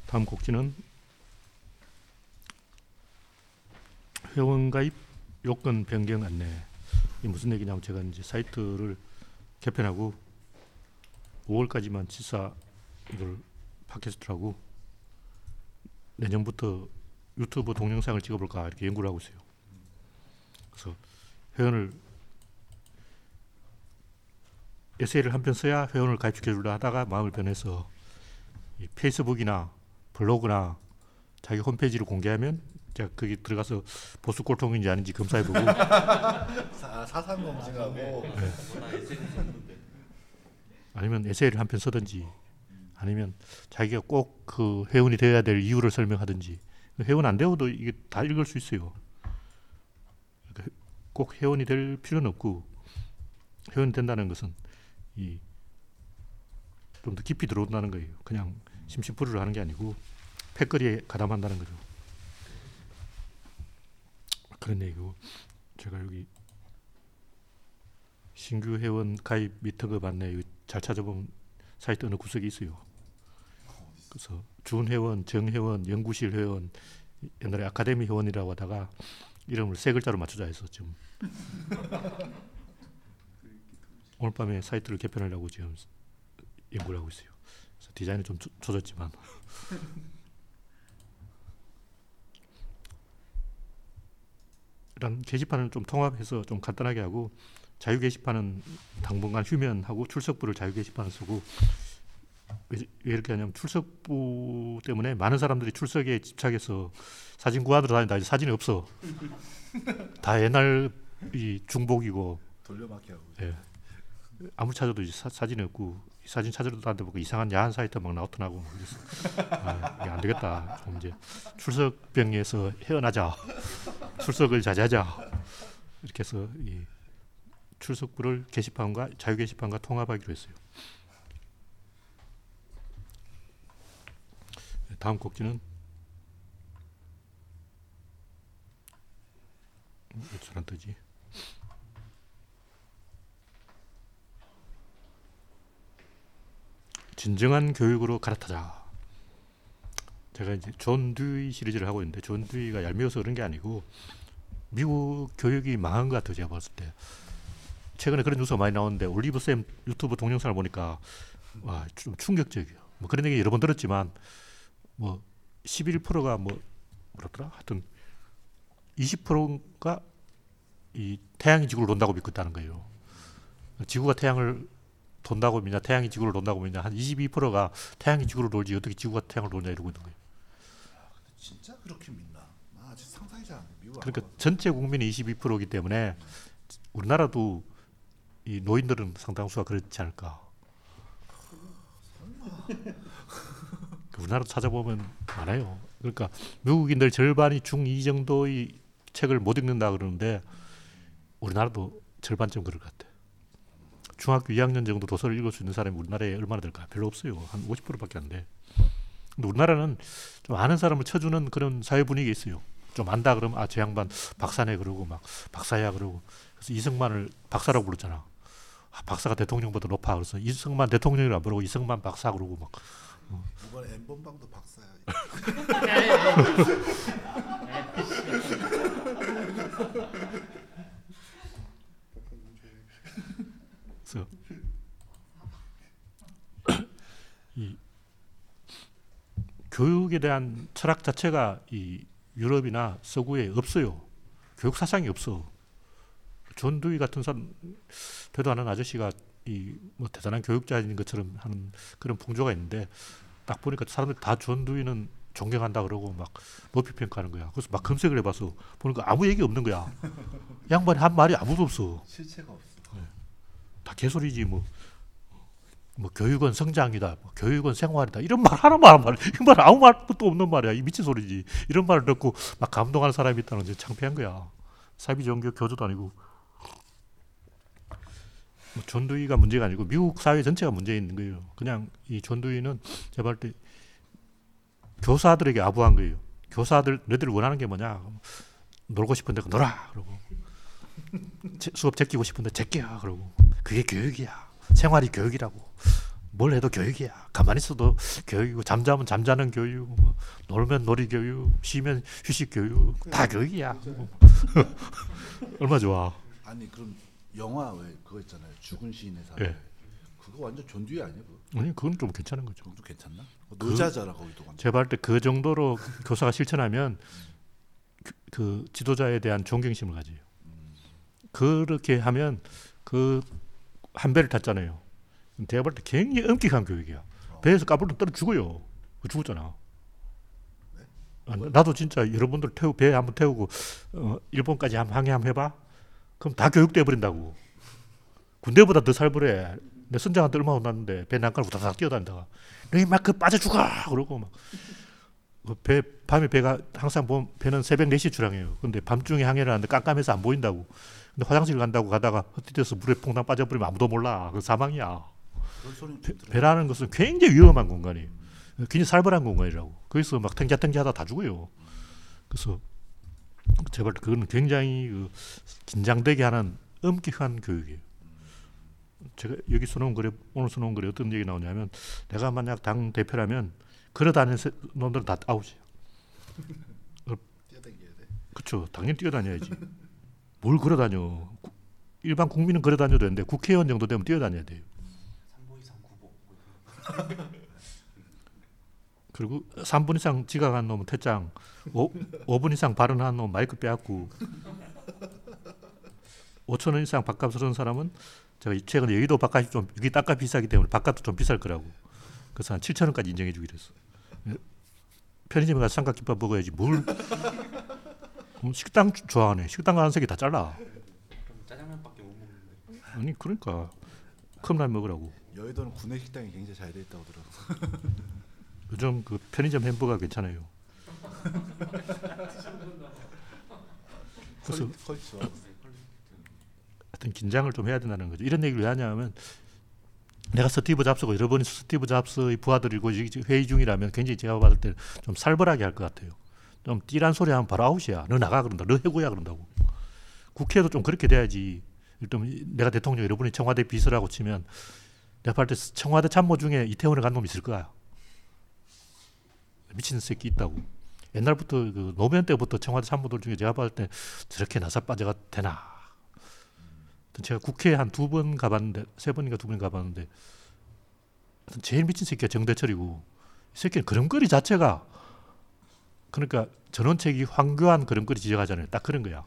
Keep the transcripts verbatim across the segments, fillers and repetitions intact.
다음 곡지는 회원가입 요건 변경 안내. 이 무슨 얘기냐면 제가 이제 사이트를 개편하고 오월까지만 치사 이걸 팟캐스트라고 내년부터 유튜브 동영상을 찍어볼까 이렇게 연구를 하고 있어요. 그래서 회원을 에세이를 한 편 써야 회원을 가입시켜주려 하다가 마음을 변해서 이 페이스북이나 블로그나 자기 홈페이지를 공개하면 제가 거기 들어가서 보수 꼴통인지 아닌지 검사해보고 사상 검증하고 네. 아니면 에세이를 한 편 쓰든지 아니면 자기가 꼭 그 회원이 되어야 될 이유를 설명하든지. 회원 안 되어도 이게 다 읽을 수 있어요. 꼭 회원이 될 필요는 없고, 회원이 된다는 것은 이 좀 더 깊이 들어온다는 거예요. 그냥 심심풀이를 하는 게 아니고 패거리에 가담한다는 거죠. 그런 얘기고, 제가 여기 신규 회원 가입 및 등급 안내 잘 찾아보면 사이트 어느 구석에 있어요. 그래서 준회원, 정회원, 연구실 회원, 옛날에 아카데미 회원이라고 하다가 이름을 세 글자로 맞추자 해서 지금 오늘 밤에 사이트를 개편하려고 지금 연구를 하고 있어요. 그래서 디자인은 좀 조, 조졌지만 이런 게시판을 좀 통합해서 좀 간단하게 하고, 자유 게시판은 당분간 휴면하고 출석부를 자유 게시판을 쓰고. 왜, 왜 이렇게 하냐면 출석부 때문에 많은 사람들이 출석에 집착해서 사진 구하러 다닌다. 이제 사진이 없어. 다 옛날 이 중복이고 돌려막기 하고. 예. 아무리 찾아도 이제 사, 사진이 없고, 사진 찾으러 다니는데 보고 이상한 야한 사이트 막 나오더라고. 그래서 아, 이게 안 되겠다. 좀 이제 출석병에서 헤어나자. 출석을 자제하자. 이렇게 해서 이 출석부를 게시판과 자유 게시판과 통합하기로 했어요. 다음 곡지는 왜 잘 안 뜨지? 진정한 교육으로 갈아타자. 제가 이제 존 듀이 시리즈를 하고 있는데, 존 듀이가 얄미워서 그런 게 아니고 미국 교육이 망한 것 같아요. 제가 봤을 때 최근에 그런 뉴스가 많이 나오는데, 올리브 쌤 유튜브 동영상을 보니까 와, 좀 충격적이에요. 뭐 그런 얘기 여러 번 들었지만 뭐 십일 퍼센트가 뭐 뭐라더라? 하여튼 이십 퍼센트가 이 태양이 지구를 돈다고 믿고 있다는 거예요. 지구가 태양을 돈다고 믿냐, 태양이 지구를 돈다고 믿냐. 한 이십이 퍼센트가 태양이 지구를 돌지 어떻게 지구가 태양을 도냐 이러고 있는 거예요. 아, 근데 진짜 그렇게 믿나? 아, 진짜 상상이 잘 안 돼. 미국 그러니까 전체 국민이 이십이 퍼센트이기 때문에 우리나라도 이 노인들은 상당수가 그렇지 않을까. 우리나라 찾아보면 많아요. 그러니까 미국인들 절반이 중이 정도의 책을 못 읽는다 그러는데 우리나라도 절반쯤 그럴 것 같아. 중학교 이 학년 정도 도서를 읽을 수 있는 사람이 우리나라에 얼마나 될까? 별로 없어요. 한 오십 퍼센트밖에 안 돼. 근데 우리나라는 좀 아는 사람을 쳐주는 그런 사회 분위기가 있어요. 좀 안다 그러면 아, 저 양반 박사네 그러고 막 박사야 그러고. 그래서 이승만을 박사라고 불렀잖아. 아, 박사가 대통령보다 높아. 그래서 이승만 대통령을 안 부르고 이승만 박사 그러고 막. 어. 이번에 엠번방도 박사야. 그래서 이 교육에 대한 철학 자체가 이 유럽이나 서구에 없어요. 교육 사상이 없어. 존 듀이 같은 사람, 되도 않은 아저씨가 이 뭐 대단한 교육자인 것처럼 하는 그런 풍조가 있는데, 딱 보니까 사람들이 다 존 듀이는 존경한다 그러고 막 높이 평가하는 거야. 그래서 막 검색을 해봐서 보니까 아무 얘기 없는 거야. 양반이 한 말이 아무도 없어. 실체가 없어. 네. 다 개소리지 뭐. 뭐 교육은 성장이다, 뭐 교육은 생활이다, 이런 말 하나만 하는 말이야. 이 말 아무 말도 없는 말이야. 이 미친 소리지. 이런 말을 듣고 막 감동하는 사람이 있다는 게 창피한 거야. 사이비 종교 교주도 아니고. 뭐 존 듀이가 문제가 아니고 미국 사회 전체가 문제 있는 거예요. 그냥 이 존 듀이는 제가 볼 때 교사들에게 아부한 거예요. 교사들 너희들 원하는 게 뭐냐? 놀고 싶은데 놀아 그러고, 수업 제끼고 싶은데 제껴 그러고, 그게 교육이야. 생활이 교육이라고. 뭘 해도 교육이야. 가만히 있어도 교육이고 잠자면 잠자는 교육, 뭐 놀면 놀이 교육, 쉬면 휴식 교육, 다 교육이야. 얼마 좋아. 아니 그럼 영화 왜 그거 있잖아요. 죽은 시인의 사회. 예. 그거 완전 존듀이 아니야? 그거? 아니 그건 좀 괜찮은 거죠. 그것도 괜찮나? 노자잖아 거기도. 완전. 제가 볼 때 그 정도로 교사가 실천하면 그, 그 지도자에 대한 존경심을 가져요. 그렇게 하면 그 한 배를 탔잖아요. 제가 볼 때 굉장히 엄격한 교육이야. 배에서 까불면 떨어 죽어요. 죽었잖아. 네? 나도 진짜 여러분들 태우 배 한번 태우고 어, 일본까지 한번 항해 한번 해봐. 그럼 다 교육돼 버린다고. 군대보다 더 살벌해. 내 선장한테 얼마 혼났는데 배 난간 우다닥 뛰어다니다가 너희 막 그 빠져 죽어 그러고 막 배 밤에 배가 항상 보면 배는 새벽 네 시에 출항해요. 근데 밤중에 항해를 하는데 깜깜해서 안 보인다고. 근데 화장실 간다고 가다가 헛디뎌서 물에 퐁당 빠져버리면 아무도 몰라. 그 사망이야. 배, 배라는 것은 굉장히 위험한 공간이에요. 굉장히 살벌한 공간이라고. 거기서 막 탱자탱자하다 다 죽어요. 그래서 제발 그건 굉장히 그 긴장되게 하는 엄격한 교육이에요. 제가 여기 써놓은 글에 오늘 써놓은 글에 어떤 얘기 나오냐면 내가 만약 당 대표라면 걸어다니는 놈들은 다 아웃이야. 뛰어다녀야 돼. 그렇죠. 당연히 뛰어다녀야지. 뭘 걸어다녀. 일반 국민은 걸어다녀도 되는데 국회의원 정도 되면 뛰어다녀야 돼요. 삼 분 이상 구복. 그리고 삼 분 이상 지각한 놈은 퇴장, 오 분 이상 발언한 놈은 마이크 빼앗고, 오천 원 이상 밥값 쓰는 사람은 제가 최근에 여의도 밥값이 좀 여기 땅값 비싸기 때문에 밥값도 좀 비쌀 거라고. 그래서 한 칠천 원까지 인정해 주기로 했어. 편의점에 가서 삼각김밥 먹어야지 뭘. 식당 좋아하네. 식당 가는 색이 다 잘라. 그럼 짜장면밖에 못 먹는데. 아니 그러니까 컵라면 먹으라고. 여의도는 구내 식당이 굉장히 잘 돼 있다고 들어서. 요즘 그 편의점 햄버거 괜찮아요. 그래서 퀄리티 좋아. 하여튼 긴장을 좀 해야 된다는 거죠. 이런 얘기를 왜 하냐면 내가 스티브 잡스고 여러분이 스티브 잡스의 부하들이고 회의 중이라면 굉장히 제가 받을 때 좀 살벌하게 할 것 같아요. 좀 띠란 소리 하면 바로 아웃이야. 너 나가 그런다. 너 해고야 그런다고. 국회도 좀 그렇게 돼야지. 일단 내가 대통령 여러분이 청와대 비서라고 치면 내가 볼 때 청와대 참모 중에 이태원에 간 놈 있을 거야. 미친 새끼 있다고. 옛날부터 그 노무현 때부터 청와대 참모들 중에 제가 봤을 때 저렇게 나사 빠져가 되나. 제가 국회에 한 두 번 가봤는데 세 번인가 두 번 가봤는데 제일 미친 새끼가 정대철이고 이 새끼는 걸음걸이 자체가 그러니까 전원책이 황교안 걸음걸이 지적하잖아요. 딱 그런 거야.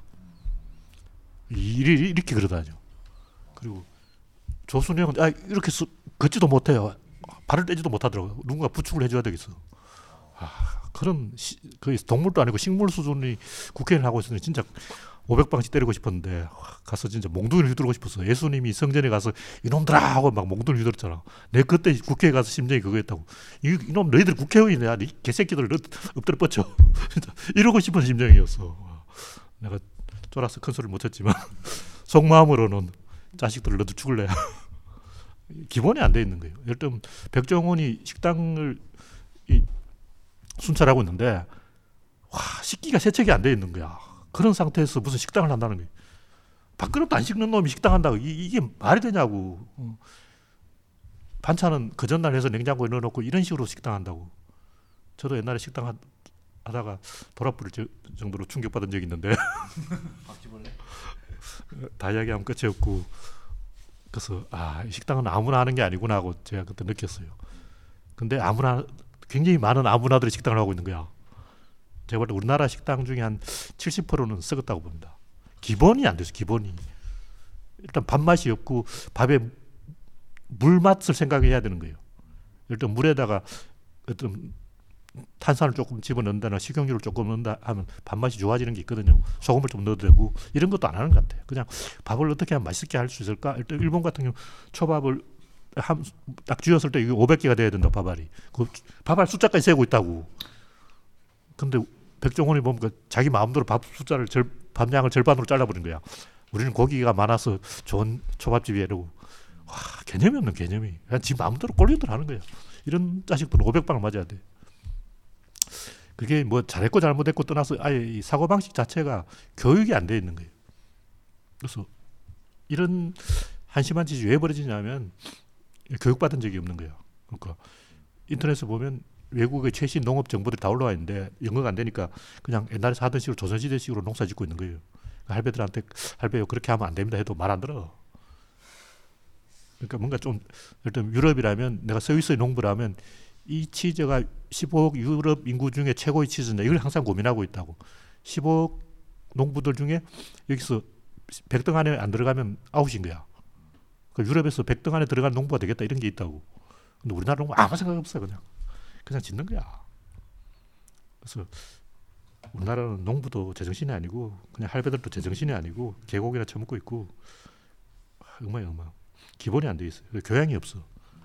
이리, 이렇게 걸어다녀. 그리고 조순영은 아, 이렇게 수, 걷지도 못해요. 발을 떼지도 못하더라고요. 누군가 부축을 해줘야 되겠어. 아, 그런 시, 거의 동물도 아니고 식물 수준이 국회의원을 하고 있으니 진짜 오백 방씩 때리고 싶었는데 가서 진짜 몽둥이를 휘두르고 싶었어. 예수님이 성전에 가서 이놈들아 하고 막 몽둥이를 휘둘렀잖아. 내 그때 국회에 가서 심정이 그거였다고. 이, 이놈 너희들 국회의원이야. 이 개새끼들 엎드려 뻗쳐. 이러고 싶은 심정이었어. 내가 쫄아서 큰 소리를 못 쳤지만 속마음으로는 자식들을 너도 죽을래. 기본이 안 돼 있는 거예요. 예를 들면 백종원이 식당을 이, 순찰하고 있는데 와 식기가 세척이 안 돼 있는 거야. 그런 상태에서 무슨 식당을 한다는 거예요. 밥그릇도 안 씻는 놈이 식당 한다고 이, 이게 말이 되냐고. 어. 반찬은 그 전날 해서 냉장고에 넣어놓고 이런 식으로 식당 한다고. 저도 옛날에 식당 하, 하다가 돌아버릴 정도로 충격받은 적이 있는데 다 이야기하면 끝이 없고 그래서 아, 이 식당은 아무나 하는 게 아니구나 하고 제가 그때 느꼈어요. 근데 아무나 굉장히 많은 아무나들이 식당을 하고 있는 거야. 제가 볼 때 우리나라 식당 중에 한 칠십 퍼센트는 썩었다고 봅니다. 기본이 안 돼서 기본이. 일단 밥맛이 없고 밥에 물맛을 생각해야 되는 거예요. 일단 물에다가 어떤 탄산을 조금 집어넣는다나 식용유를 조금 넣는다 하면 밥맛이 좋아지는 게 있거든요. 소금을 좀 넣어도 되고 이런 것도 안 하는 것 같아요. 그냥 밥을 어떻게 하면 맛있게 할 수 있을까? 일단 일본 같은 경우 초밥을 한, 딱 쥐었을 때 이게 오백 개가 돼야 된다 밥알이. 그 밥알 숫자까지 세고 있다고. 근데 백종원이 보면 그 자기 마음대로 밥 숫자를 절, 밥량을 절반으로 잘라버린 거야. 우리는 고기가 많아서 좋은 초밥집이야 이러고. 와 개념이 없는 개념이. 그냥 지 마음대로 꼴리들 하는 거야. 이런 자식들은 오백 방을 맞아야 돼. 그게 뭐 잘했고 잘못했고 떠나서 아예 이 사고방식 자체가 교육이 안 돼 있는 거예요. 그래서 이런 한심한 짓이 왜 벌어지냐면 교육받은 적이 없는 거예요. 그러니까 인터넷에 보면 외국의 최신 농업 정보들이 다 올라와 있는데 영어가 안 되니까 그냥 옛날에 하던 식으로 조선시대식으로 농사 짓고 있는 거예요. 할배들한테 할배요 그렇게 하면 안 됩니다 해도 말 안 들어. 그러니까 뭔가 좀 일단 유럽이라면 내가 스위스의 농부라면 이 치즈가 십오억 유럽 인구 중에 최고의 치즈냐 이걸 항상 고민하고 있다고. 십오억 농부들 중에 여기서 백 등 안에 안 들어가면 아웃인 거야. 그러니까 유럽에서 백 등 안에 들어간 농부가 되겠다 이런 게 있다고. 근데 우리나라 농부 아무 생각 없어 그냥 그냥 짓는 거야. 그래서 우리나라는 농부도 제정신이 아니고 그냥 할배들도 제정신이 아니고 계곡이나 처먹고 있고 엉망이 엉망. 기본이 안 돼 있어요. 교양이 없어.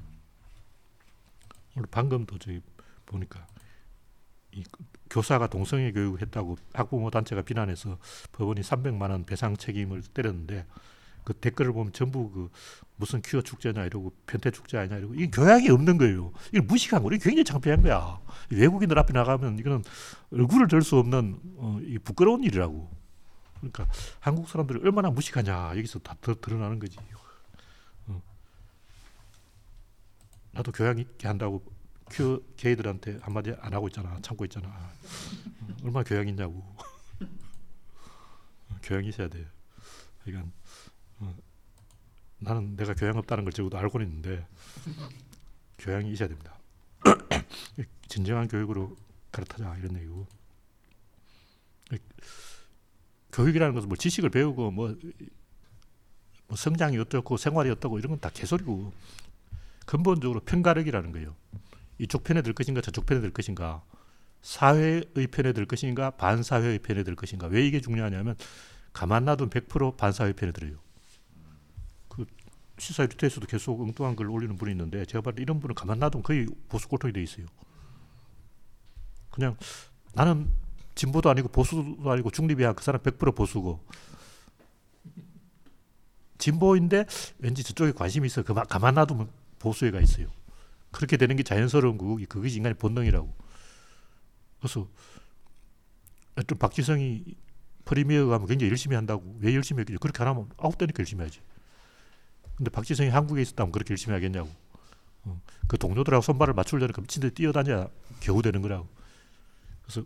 오늘 방금도 저기 보니까 이 교사가 동성애 교육을 했다고 학부모 단체가 비난해서 법원이 삼백만 원 배상 책임을 때렸는데 그 댓글을 보면 전부 그 무슨 퀴어 축제냐 이러고 편태 축제 아니냐 이러고 이게 교양이 없는 거예요. 이걸 무식한 거. 이게 굉장히 창피한 거야. 외국인들 앞에 나가면 이거는 얼굴을 들 수 없는 어, 이 부끄러운 일이라고. 그러니까 한국 사람들이 얼마나 무식하냐 여기서 다 드러나는 거지. 어. 나도 교양 있게 한다고 큐 게이들한테 한마디 안 하고 있잖아. 참고 있잖아. 어, 얼마나 교양 있냐고. 교양이 있어야 돼. 그러니까 어, 나는 내가 교양 없다는 걸 적어도 알고는 있는데 교양이 있어야 됩니다. 진정한 교육으로 가르치자 이런 얘기고. 교육이라는 것은 뭐 지식을 배우고 뭐, 뭐 성장이 어떻고 생활이 어떻고 이런 건 다 개소리고 근본적으로 편가르기라는 거예요. 이쪽 편에 들 것인가 저쪽 편에 들 것인가 사회의 편에 들 것인가 반사회의 편에 들 것인가. 왜 이게 중요하냐면 가만 놔두면 백 퍼센트 반사회 편에 들어요. 그 시사 유튜브에서도 계속 엉뚱한 글 올리는 분이 있는데 제가 봤을 때 이런 분은 가만 놔두면 거의 보수 꼴통이 돼 있어요. 그냥 나는 진보도 아니고 보수도 아니고 중립이야. 그 사람 백 퍼센트 보수고 진보인데 왠지 저쪽에 관심이 있어. 그만, 가만 놔두면 보수애가 있어요. 그렇게 되는 게 자연스러운 거고 그것이 인간의 본능이라고. 그래서 좀 박지성이 프리미어 가면 굉장히 열심히 한다고. 왜 열심히 했겠죠? 그렇게 안 하면 아웃되니까 열심히 하지. 근데 박지성이 한국에 있었다면 그렇게 열심히 하겠냐고. 어. 그 동료들하고 손발을 맞추려니까 미친 듯이 뛰어다녀야 겨우 되는 거라고. 그래서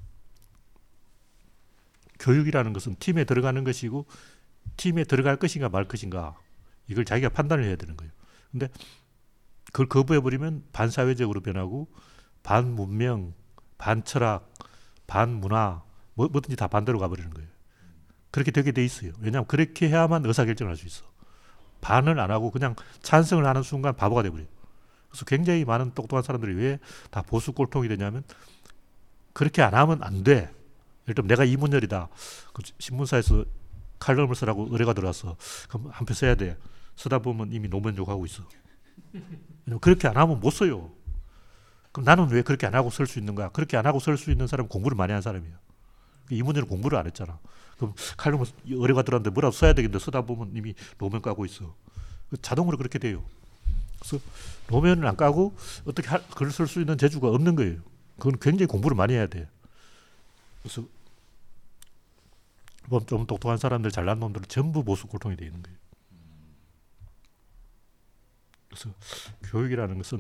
교육이라는 것은 팀에 들어가는 것이고 팀에 들어갈 것인가 말 것인가 이걸 자기가 판단을 해야 되는 거예요. 근데 그걸 거부해버리면 반사회적으로 변하고 반문명, 반철학, 반문화 뭐, 뭐든지 다 반대로 가버리는 거예요. 그렇게 되게 돼 있어요. 왜냐하면 그렇게 해야만 의사결정을 할 수 있어. 반을 안 하고 그냥 찬성을 하는 순간 바보가 돼버려요. 그래서 굉장히 많은 똑똑한 사람들이 왜 다 보수 꼴통이 되냐면 그렇게 안 하면 안 돼. 예를 들면 내가 이문열이다. 그 신문사에서 칼럼을 쓰라고 의뢰가 들어왔어. 그럼 한 표 써야 돼. 쓰다 보면 이미 노무현 욕하고 있어. 그렇게 안 하면 못 써요. 그럼 나는 왜 그렇게 안 하고 쓸 수 있는가? 그렇게 안 하고 쓸 수 있는 사람은 공부를 많이 한 사람이야. 이문열은 공부를 안 했잖아. 그럼 칼럼을 의뢰가 들어왔는데 뭐라도 써야 되겠는데 쓰다 보면 이미 노무현 까고 있어. 자동으로 그렇게 돼요. 그래서 노무현을 안 까고 어떻게 할, 글을 쓸 수 있는 재주가 없는 거예요. 그건 굉장히 공부를 많이 해야 돼. 그래서 좀 똑똑한 사람들, 잘난 놈들은 전부 보수 꼴통이 되어 있는 거예요. 그래서 교육이라는 것은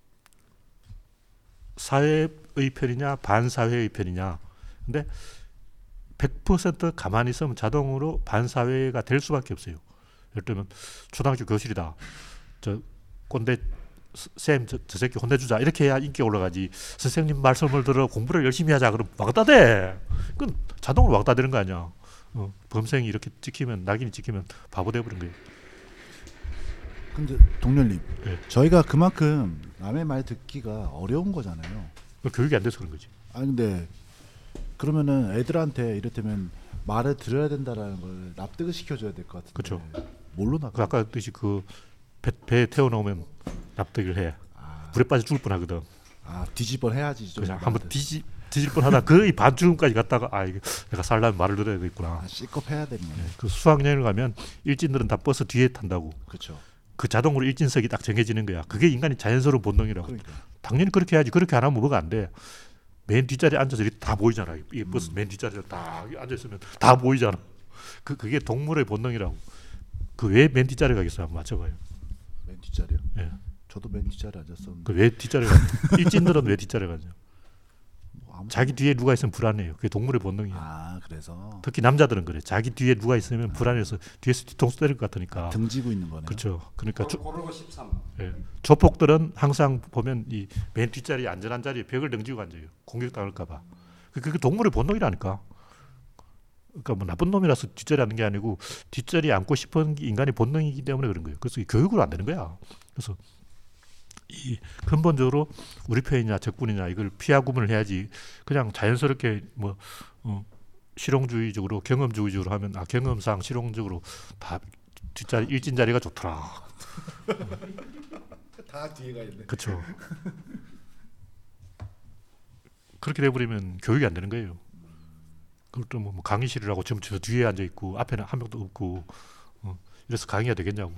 사회의 편이냐 반사회의 편이냐. 근데 백 퍼센트 가만히 있으면 자동으로 반사회가 될 수밖에 없어요. 예를 들면 초등학교 교실이다. 저 꼰대 쌤, 저, 저 새끼 혼내주자. 이렇게 해야 인기가 올라가지. 선생님 말씀을 들어 공부를 열심히 하자. 그럼 왕따 돼. 그건 자동으로 왕따 되는 거 아니야. 어, 범생이 이렇게 찍히면, 낙인이 찍히면 바보 돼버린 거예요. 근데 동렬님, 네. 저희가 그만큼 남의 말 듣기가 어려운 거잖아요. 교육이 안 돼서 그런 거지. 아니 근데 그러면은 애들한테 이를테면 말을 들어야 된다라는 걸 납득을 시켜줘야 될 것 같은데. 그렇죠. 뭘로 납득? 그 아까 뜻이 그 배, 배에 태워놓으면 납득을 해. 아. 불에 빠져 죽을 뻔하거든. 아 뒤집어 해야지. 좀 그냥 한번 뒤집 뒤질 뻔하다 거의 반죽음까지 갔다가 아 이게 내가 살려면 말을 들어야 되겠구나. 아, C컵 해야 되네. 네, 그 수학여행을 가면 일진들은 다 버스 뒤에 탄다고. 그렇죠. 그 자동으로 일진석이 딱 정해지는 거야. 그게 인간의 자연스러운 본능이라고. 그러니까. 당연히 그렇게 해야지. 그렇게 안 하면 뭐가 안 돼. 맨 뒷자리에 앉아서 이렇게 다 보이잖아. 이 버스 음. 맨 뒷자리에 딱 앉아있으면 다 보이잖아. 그, 그게 동물의 본능이라고. 그 왜 맨 뒷자리에 가겠어요? 한번 맞춰봐요. 맨 뒷자리요? 예. 저도 맨 뒷자리에 앉았었는데. 그 왜 뒷자리에 가냐? 일진들은 왜 뒷자리에 가냐? 뭐 아무- 자기 뒤에 누가 있으면 불안해요. 그게 동물의 본능이야. 아 그래서 특히 남자들은 그래. 자기 뒤에 누가 있으면 불안해서 뒤에서 뒤통수 때릴 것 같으니까. 등 지고 있는 거네요. 그렇죠. 그러니까 조, 고르고 십삼. 예. 조폭들은 항상 보면 이 맨 뒷자리 안전한 자리에 벽을 등지고 앉아요. 공격당할까봐. 그- 그게 동물의 본능이라니까. 그러니까 뭐 나쁜 놈이라서 뒷자리 앉는 게 아니고 뒷자리에 앉고 싶은 게 인간의 본능이기 때문에 그런 거예요. 그래서 이 교육으로 안 되는 거야. 그래서 이 근본적으로 우리 편이냐 적군이냐 이걸 피하 구분을 해야지. 그냥 자연스럽게 뭐 어, 실용주의적으로 경험주의적으로 하면 아 경험상 실용적으로 다 뒷자리 일진 자리가 좋더라. 다 뒤에가 있네. 그렇죠. 그렇게 돼버리면 교육이 안 되는 거예요. 그것도 뭐 강의실을 하고 전부 저 뒤에 앉아 있고 앞에는 한 명도 없고 어, 이래서 강의가 되겠냐고.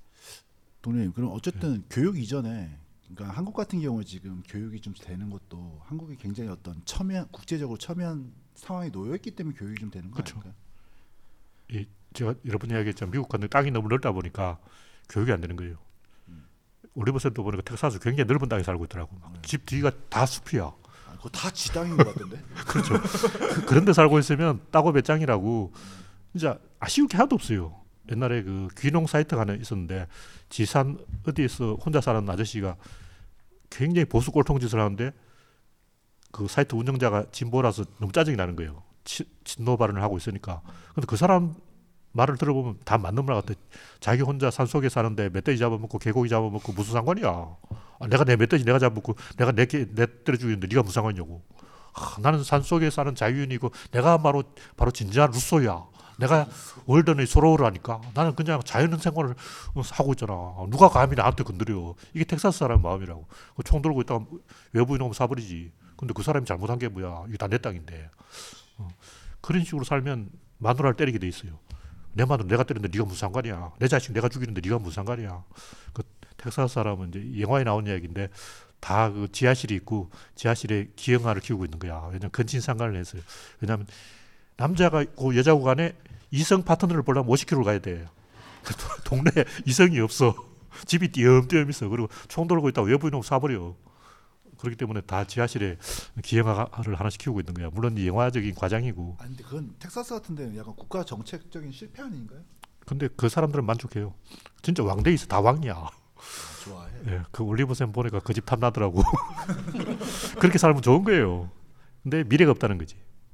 동님 그럼 어쨌든 교육 이전에 그러니까 한국 같은 경우에 지금 교육이 좀 되는 것도 한국이 굉장히 어떤 첨예한 국제적으로 첨예한 상황에 놓여 있기 때문에 교육이 좀 되는 거 그쵸. 아닐까요? 이 제가 여러 번 이야기했지만 미국 같은 땅이 너무 넓다 보니까 교육이 안 되는 거예요. 음. 올리버센터 보니까 텍사스 굉장히 넓은 땅에 살고 있더라고. 막 네. 집 뒤가 다 숲이야. 아, 그거 다 지당인 것 같던데. 그렇죠. 그- 그런 데 살고 있으면 따고 배짱이라고 진짜 아쉬울 게 하나도 없어요. 옛날에 그 귀농 사이트가 하나 있었는데 지산 어디에서 혼자 사는 아저씨가 굉장히 보수 꼴통짓을 하는데 그 사이트 운영자가 진보라서 너무 짜증이 나는 거예요. 치, 친노 발언을 하고 있으니까. 근데 그 사람 말을 들어보면 다 맞는 말 같아. 자기 혼자 산속에 사는데 멧돼지 잡아먹고 개고기 잡아먹고 무슨 상관이야. 아, 내가 내 멧돼지 내가 잡아먹고 내가 내, 개, 내 때려 죽이는데 네가 무슨 상관이냐고. 아, 나는 산속에 사는 자유인이고 내가 바로 바로 진지한 루소야. 내가 월든의 소로우라니까. 나는 그냥 자연 생활을 하고 있잖아. 누가 감히 나한테 건드려. 이게 텍사스 사람 마음이라고. 총 들고 있다가 외부인 오면 사버리지. 근데 그 사람이 잘못한 게 뭐야. 이게 다 내 땅인데. 어. 그런 식으로 살면 마누라를 때리게 돼 있어요. 내 마누라 내가 때리는데 네가 무슨 상관이야. 내 자식 내가 죽이는데 네가 무슨 상관이야. 그 텍사스 사람은 이제 영화에 나온 이야기인데 다 그 지하실이 있고 지하실에 기형아를 키우고 있는 거야. 왜냐면 근친상간을 했어요. 왜냐면 남자가 있고 여자고 간에 이성 파트너를 보려면 오십 킬로미터를 가야 돼. 동네에 이성이 없어. 집이 띄엄띄엄 있어. 그리고 총 들고 있다가 외부인 오면 쏴버려. 그렇기 때문에 다 지하실에 기형아를 하나씩 키우고 있는 거야. 물론 영화적인 과장이고. 아니 근데 그건 텍사스 같은 데는 약간 국가 정책적인 실패 아닌가요? 근데 그 사람들은 만족해요. 진짜 왕대 있어. 다 왕이야. 아, 좋아해. 예, 그 올리버쌤 보니까 그 집 탐나더라고. 그렇게 살면 좋은 거예요. 근데 미래가 없다는 거지.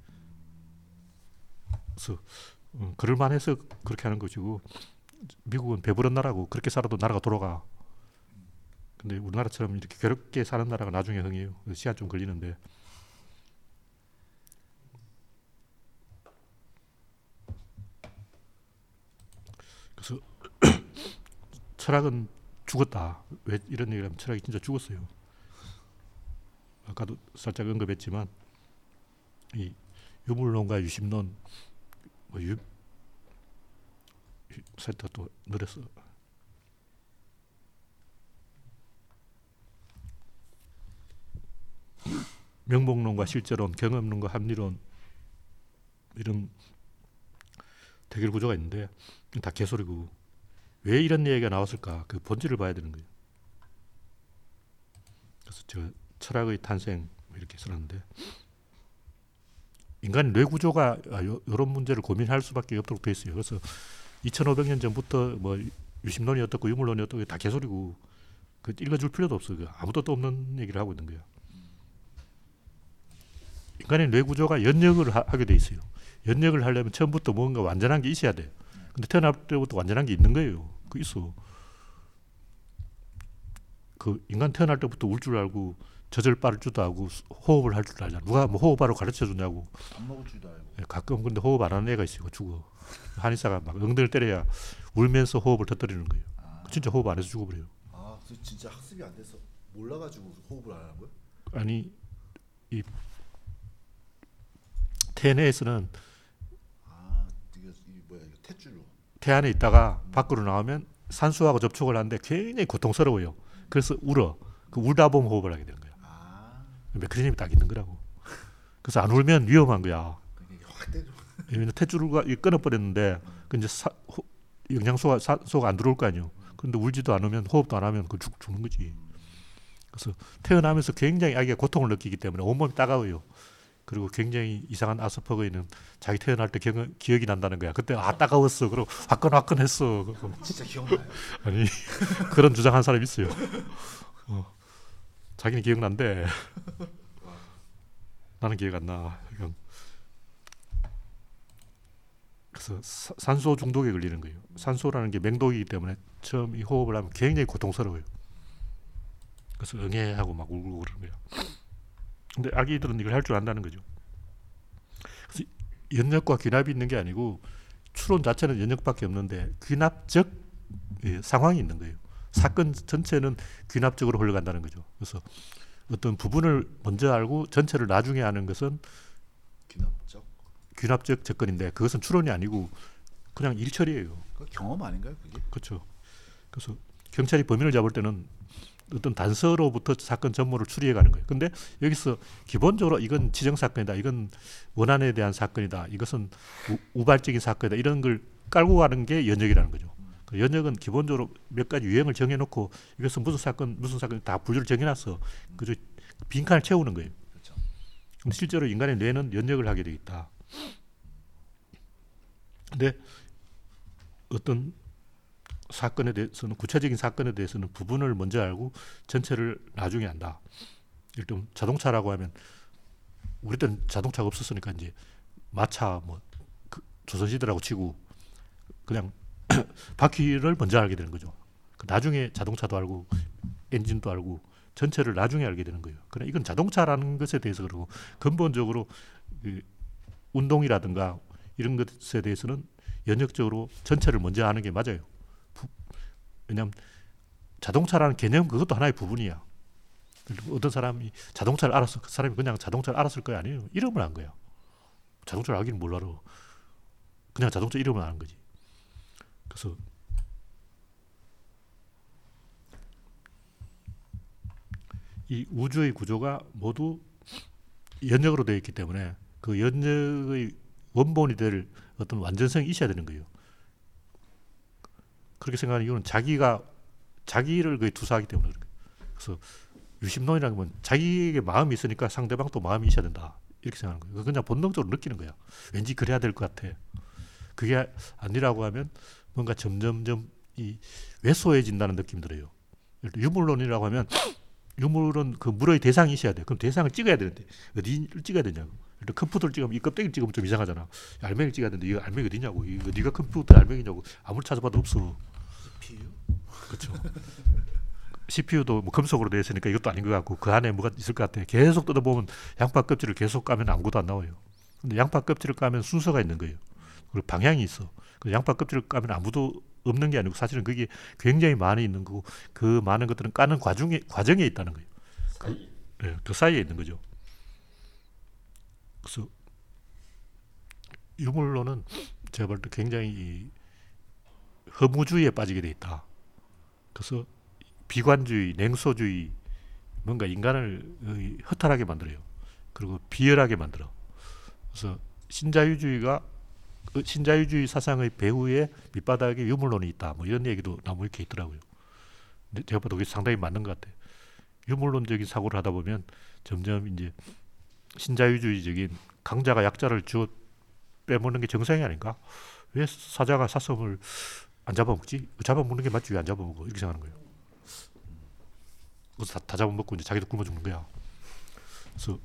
그래서 음, 그럴만해서 그렇게 하는 것이고 미국은 배부른 나라고 그렇게 살아도 나라가 돌아가. 근데 우리나라처럼 이렇게 괴롭게 사는 나라가 나중에 흥해요. 시간 좀 걸리는데. 그래서 철학은 죽었다. 왜 이런 얘기를 하면 철학이 진짜 죽었어요. 아까도 살짝 언급했지만 이 유물론과 유심론 뭐 유, 사이트가 또 느렸어. 명목론과 실제론, 경험론과 합리론 이런 대결 구조가 있는데 다 개소리고 왜 이런 얘기가 나왔을까? 그 본질을 봐야 되는 거예요. 그래서 제가 철학의 탄생 이렇게 써놨는데 인간의 뇌 구조가 이런 문제를 고민할 수밖에 없도록 돼 있어요. 그래서 이천오백 년 전부터 뭐 유심론이 어떻고 유물론이 어떻고 다 개소리고 그 읽어줄 필요도 없어. 아무도 또 없는 얘기를 하고 있는 거야. 인간의 뇌 구조가 연역을 하, 하게 돼 있어요. 연역을 하려면 처음부터 뭔가 완전한 게 있어야 돼. 근데 태어날 때부터 완전한 게 있는 거예요. 그 있어. 그 인간 태어날 때부터 울 줄 알고 젖을 빠를 줄도 알고 호흡을 할 줄도 알잖아. 누가 뭐 호흡하러 가르쳐 주냐고. 밥 먹을 줄도 알고. 가끔 근데 호흡 안 하는 애가 있어요. 죽어. 한의사가 막 엉덩이를 때려야 울면서 호흡을 터뜨리는 거예요. 아, 진짜 호흡 안 해서 죽어버려요. 아, 그래서 진짜 학습이 안 돼서 몰라가지고 호흡을 안 하는 거예요? 아니 이 태내에서는 아, 이게 이 뭐야 이거 탯줄로. 태 안에 있다가 밖으로 나오면 산소하고 접촉을 하는데 굉장히 고통스러워요. 그래서 울어. 그 울다 보면 호흡을 하게 되는 거야. 아, 메커니즘이 딱 있는 거라고. 그래서 안 울면 위험한 거야. 이게 확 때려. 왜냐면 탯줄가 끊어버렸는데 그 이제 사, 호, 영양소가 산소가 안 들어올 거 아니에요. 근데 울지도 않으면 호흡도 안 하면 그 죽, 죽는 거지. 그래서 태어나면서 굉장히 아기가 고통을 느끼기 때문에 온몸이 따가워요. 그리고 굉장히 이상한 아스퍼거에는 자기 태어날 때 기억, 기억이 난다는 거야. 그때 아 따가웠어. 그리고 화끈화끈했어. 진짜 기억나요? 아니 그런 주장한 사람이 있어요. 어. 자기는 기억난대. 나는 기억 안 나. 그냥. 그래서 사, 산소 중독에 걸리는 거예요. 산소라는 게 맹독이기 때문에 처음 이 호흡을 하면 굉장히 고통스러워요. 그래서 응애하고 막 울고 그러는 거야. 근데 아기들은 이걸 할 줄 안다는 거죠. 그래서 연역과 귀납이 있는 게 아니고 추론 자체는 연역밖에 없는데 귀납적 예, 상황이 있는 거예요. 사건 전체는 귀납적으로 흘러간다는 거죠. 그래서 어떤 부분을 먼저 알고 전체를 나중에 아는 것은 귀납적? 귀납적 접근인데 그것은 추론이 아니고 그냥 일처리예요. 그 경험 아닌가요, 그게? 그렇죠. 그래서 경찰이 범인을 잡을 때는 어떤 단서로부터 사건 전모를 추리해 가는 거예요. 근데 여기서 기본적으로 이건 지정 사건이다. 이건 원한에 대한 사건이다. 이것은 우, 우발적인 사건이다. 이런 걸 깔고 가는 게 연역이라는 거죠. 그 연역은 기본적으로 몇 가지 유형을 정해놓고 이것은 무슨 사건, 무슨 사건 다 분류를 정해놨어. 그저 빈칸을 채우는 거예요. 그렇죠. 근데 실제로 인간의 뇌는 연역을 하게 되어 있다. 근데 어떤 사건에 대해서는 구체적인 사건에 대해서는 부분을 먼저 알고 전체를 나중에 안다. 일단 자동차라고 하면 우리 때는 자동차가 없었으니까 이제 마차 뭐 그 조선시대라고 치고 그냥 바퀴를 먼저 알게 되는 거죠. 나중에 자동차도 알고 엔진도 알고 전체를 나중에 알게 되는 거예요. 그러나 이건 자동차라는 것에 대해서 그러고 근본적으로 그 운동이라든가 이런 것에 대해서는 연역적으로 전체를 먼저 아는 게 맞아요. 왜냐하면 자동차라는 개념 그것도 하나의 부분이야. 어떤 사람이 자동차를 알았어. 그 사람이 그냥 자동차를 알았을 거야? 아니에요. 이름을 안 거야. 자동차를 알기는 뭘 알아. 그냥 자동차 이름을 아는 거지. 그래서 이 우주의 구조가 모두 연역으로 되어 있기 때문에 그 연역의 원본이 될 어떤 완전성이 있어야 되는 거예요. 그렇게 생각하는 이유는 자기가 자기를 거의 투사하기 때문에 그래요. 그래서 유심론이라는 건 자기에게 마음이 있으니까 상대방도 마음이 있어야 된다. 이렇게 생각하는 거예요. 그냥 본능적으로 느끼는 거야. 왠지 그래야 될 것 같아. 그게 아니라고 하면 뭔가 점점점 이 왜소해진다는 느낌이 들어요. 유물론이라고 하면 유물은 그 물의 대상이 있어야 돼. 그럼 대상을 찍어야 되는데 어디를 찍어야 되냐고. 컴퓨터를 찍으면 이 껍데기를 찍으면 좀 이상하잖아. 알맹이를 찍어야 되는데 이 알맹이 어디냐고. 이거 네가 컴퓨터 알맹이냐고. 아무리 찾아봐도 없어. 씨피유? 그렇죠. 씨피유도 뭐 금속으로 되어 있으니까 이것도 아닌 것 같고 그 안에 뭐가 있을 것 같아. 계속 뜯어보면 양파 껍질을 계속 까면 아무것도 안 나와요. 근데 양파 껍질을 까면 순서가 있는 거예요. 그리고 방향이 있어. 그 양파 껍질을 까면 아무도 없는 게 아니고 사실은 그게 굉장히 많이 있는 거고 그 많은 것들은 까는 과정에, 과정에 있다는 거예요. 그, 네, 그 사이에 있는 거죠. 그래서 유물론은 제가 볼 때 굉장히 이 허무주의에 빠지게 돼 있다. 그래서 비관주의, 냉소주의, 뭔가 인간을 허탈하게 만들어요. 그리고 비열하게 만들어. 그래서 신자유주의가 신자유주의 사상의 배후에 밑바닥에 유물론이 있다. 뭐 이런 얘기도 나무 이렇게 있더라고요. 근데 제가 봐도 그게 상당히 맞는 것 같아요. 유물론적인 사고를 하다 보면 점점 이제 신자유주의적인 강자가 약자를 주어 빼먹는 게 정상이 아닌가? 왜 사자가 사슴을 안 잡아먹지? 잡아먹는 게 맞지 왜 안 잡아먹어? 이렇게 생각하는 거예요. 그래서 다, 다 잡아먹고 이제 자기도 굶어 죽는 거야. 그래서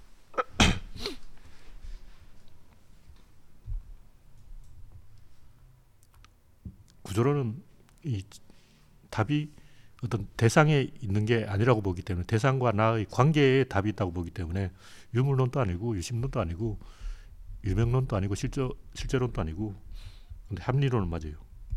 구조론은 이 답이 어떤 대상에 있는 게 아니라고 보기 때문에 대상과 나의 관계에 답이 있다고 보기 때문에 유물론도 아니고 유심론도 아니고 유명론도 아니고 실제, 실제론도 아니고 근데 합리론은 맞아요.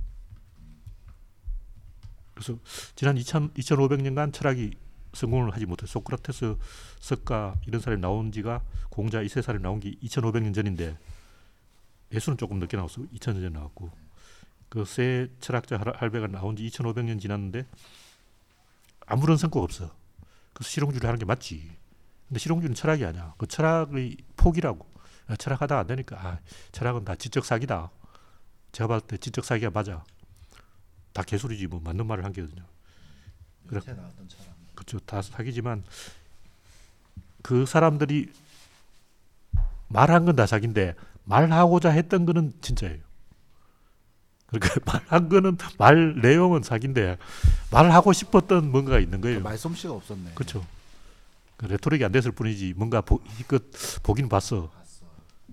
그래서 지난 이천오백 년간 철학이 성공을 하지 못해 소크라테스, 석가 이런 사람이 나온 지가 공자, 이세 사람이 나온 게 이천오백 년 전인데 예수는 조금 늦게 나왔어. 이천 년 전에 나왔고 그 세 철학자 할배가 나온 지 이천오백 년 지났는데 아무런 성과가 없어. 그래서 실용주의를 하는 게 맞지. 근데 실용주의는 철학이 아니야. 그 철학의 포기라고. 철학하다 안 되니까 아, 철학은 다 지적 사기다. 제가 봤을 때 지적 사기가 맞아. 다 개소리지 뭐 맞는 말을 한 게거든요. 여태 나왔던 처럼. 그렇죠. 다 사기지만 그 사람들이 말한 건 다 사기인데 말하고자 했던 거는 진짜예요. 그러니까 말한 거는 말 내용은 사기인데 말하고 싶었던 뭔가가 있는 거예요. 그러니까 말솜씨가 없었네. 그렇죠. 그 레토릭이 안 됐을 뿐이지 뭔가 보, 이것 보긴 봤어. 봤어.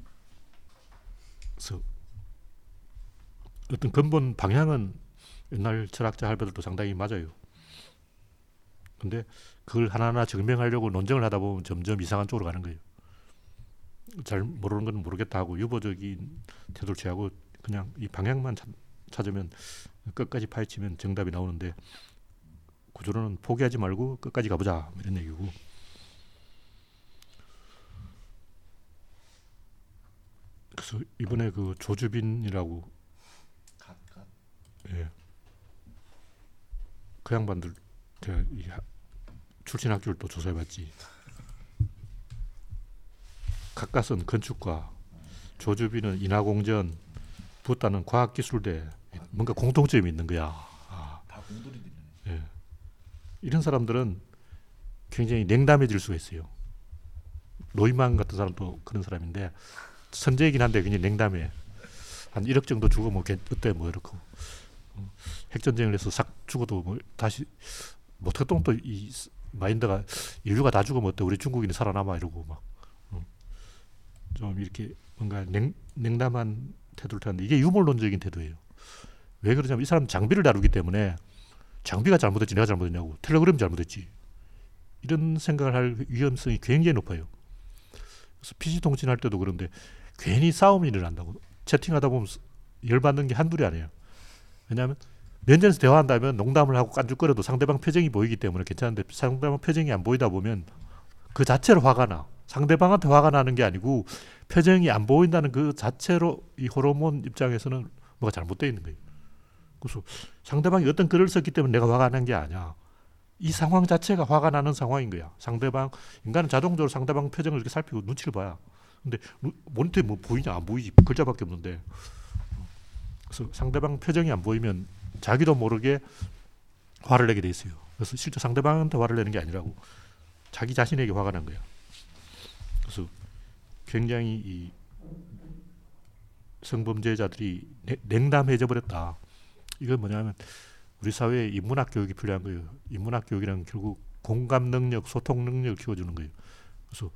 그래서 어떤 근본 방향은 옛날 철학자 할배들도 상당히 맞아요. 근데 그걸 하나하나 증명하려고 논쟁을 하다 보면 점점 이상한 쪽으로 가는 거예요. 잘 모르는 건 모르겠다 하고 유보적인 태도를 취하고 그냥 이 방향만 찾, 찾으면 끝까지 파헤치면 정답이 나오는데 구조로는 포기하지 말고 끝까지 가보자 이런 얘기고. 그래서 이번에 그 조주빈이라고 갓, 갓. 예. 그 양반들 제가 이 하, 출신 학교를 또 조사해봤지. 가까스는 건축과, 조주빈은 인하공전, 붓다는 과학기술대. 뭔가 공통점이 있는 거야. 아. 다 공돌이네. 예. 이런 사람들은 굉장히 냉담해질 수가 있어요. 노이만 같은 사람도 그런 사람인데 선제이긴 한데 굉장히 냉담해. 한 일억 정도 주고 뭐 어때 뭐 이렇고 핵전쟁을 해서 싹 죽어도 뭐 다시 뭐 특동 또 이 마인드가 인류가 다 죽으면 어때 우리 중국인이 살아남아 이러고 막 좀 이렇게 뭔가 냉, 냉담한 태도를 하는데 이게 유물론적인 태도예요. 왜 그러냐면 이 사람 장비를 다루기 때문에 장비가 잘못했지 내가 잘못했냐고 텔레그램이 잘못했지 이런 생각을 할 위험성이 굉장히 높아요. 그래서 피씨 통신할 때도 그런데 괜히 싸움이 일어난다고. 채팅하다 보면 열받는 게 한둘이 아니에요. 왜냐하면 면전에서 대화한다면 농담을 하고 깐죽거려도 상대방 표정이 보이기 때문에 괜찮은데 상대방 표정이 안 보이다 보면 그 자체로 화가 나. 상대방한테 화가 나는 게 아니고 표정이 안 보인다는 그 자체로 이 호르몬 입장에서는 뭐가 잘못되어 있는 거예요. 그래서 상대방이 어떤 글을 썼기 때문에 내가 화가 난 게 아니야. 이 상황 자체가 화가 나는 상황인 거야. 상대방, 인간은 자동적으로 상대방 표정을 이렇게 살피고 눈치를 봐야. 근데 모니터에 뭐 보이냐? 안 보이지. 글자밖에 없는데. 그래서 상대방 표정이 안 보이면 자기도 모르게 화를 내게 돼 있어요. 그래서 실제 상대방한테 화를 내는 게 아니라고 자기 자신에게 화가 난 거야. 그래서 굉장히 이 성범죄자들이 냉담해져 버렸다. 이건 뭐냐면 우리 사회에 인문학 교육이 필요한 거예요. 인문학 교육이란 결국 공감 능력, 소통 능력을 키워주는 거예요. 그래서